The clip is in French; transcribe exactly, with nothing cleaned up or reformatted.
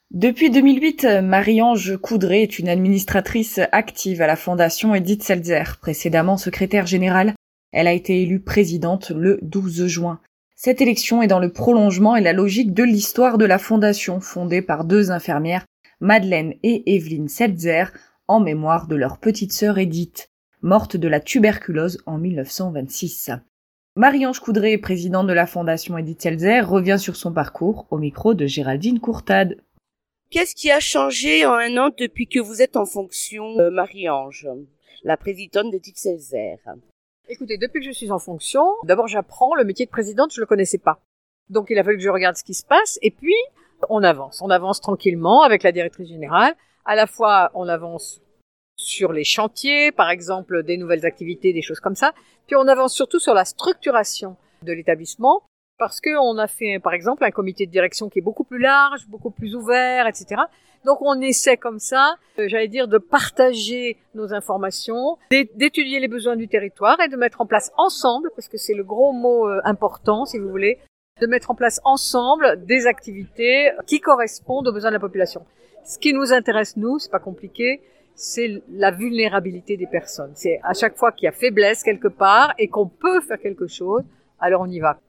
Depuis deux mille huit, Marie-Ange Coudray est une administratrice active à la Fondation Edith Seltzer. Précédemment secrétaire générale, elle a été élue présidente le douze juin. Cette élection est dans le prolongement et la logique de l'histoire de la Fondation, fondée par deux infirmières, Madeleine et Evelyne Seltzer, en mémoire de leur petite sœur Edith, morte de la tuberculose en mille neuf cent vingt-six. Marie-Ange Coudray, présidente de la Fondation Edith Seltzer, revient sur son parcours au micro de Géraldine Courtade. Qu'est-ce qui a changé en un an depuis que vous êtes en fonction, euh, Marie-Ange, la présidente d'Edith Seltzer? Écoutez, depuis que je suis en fonction, d'abord j'apprends le métier de présidente, je le connaissais pas. Donc il a fallu que je regarde ce qui se passe et puis on avance. On avance tranquillement avec la directrice générale. À la fois on avance sur les chantiers, par exemple des nouvelles activités, des choses comme ça. Puis on avance surtout sur la structuration de l'établissement. Parce qu'on a fait, par exemple, un comité de direction qui est beaucoup plus large, beaucoup plus ouvert, et cetera. Donc on essaie comme ça, euh, j'allais dire, de partager nos informations, d'étudier les besoins du territoire et de mettre en place ensemble, parce que c'est le gros mot euh, important, si vous voulez, de mettre en place ensemble des activités qui correspondent aux besoins de la population. Ce qui nous intéresse, nous, c'est pas compliqué, c'est la vulnérabilité des personnes. C'est à chaque fois qu'il y a faiblesse quelque part et qu'on peut faire quelque chose, alors on y va.